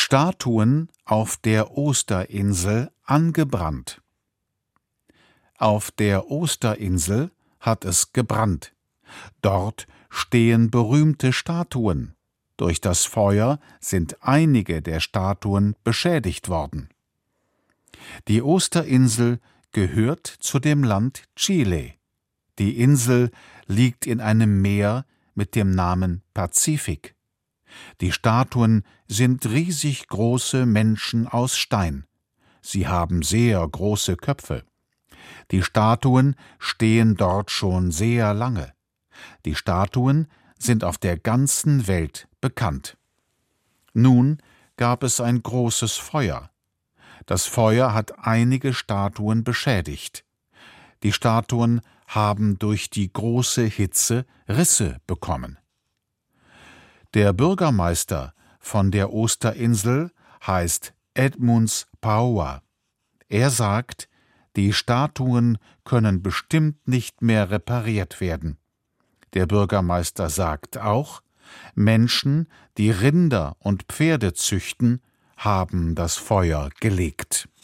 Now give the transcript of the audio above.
Statuen auf der Osterinsel angebrannt. Auf der Osterinsel hat es gebrannt. Dort stehen berühmte Statuen. Durch das Feuer sind einige der Statuen beschädigt worden. Die Osterinsel gehört zu dem Land Chile. Die Insel liegt in einem Meer mit dem Namen Pazifik. Die Statuen sind riesig große Menschen aus Stein. Sie haben sehr große Köpfe. Die Statuen stehen dort schon sehr lange. Die Statuen sind auf der ganzen Welt bekannt. Nun gab es ein großes Feuer. Das Feuer hat einige Statuen beschädigt. Die Statuen haben durch die große Hitze Risse bekommen. Der Bürgermeister von der Osterinsel heißt Edmunds Paoa. Er sagt, die Statuen können bestimmt nicht mehr repariert werden. Der Bürgermeister sagt auch, Menschen, die Rinder und Pferde züchten, haben das Feuer gelegt.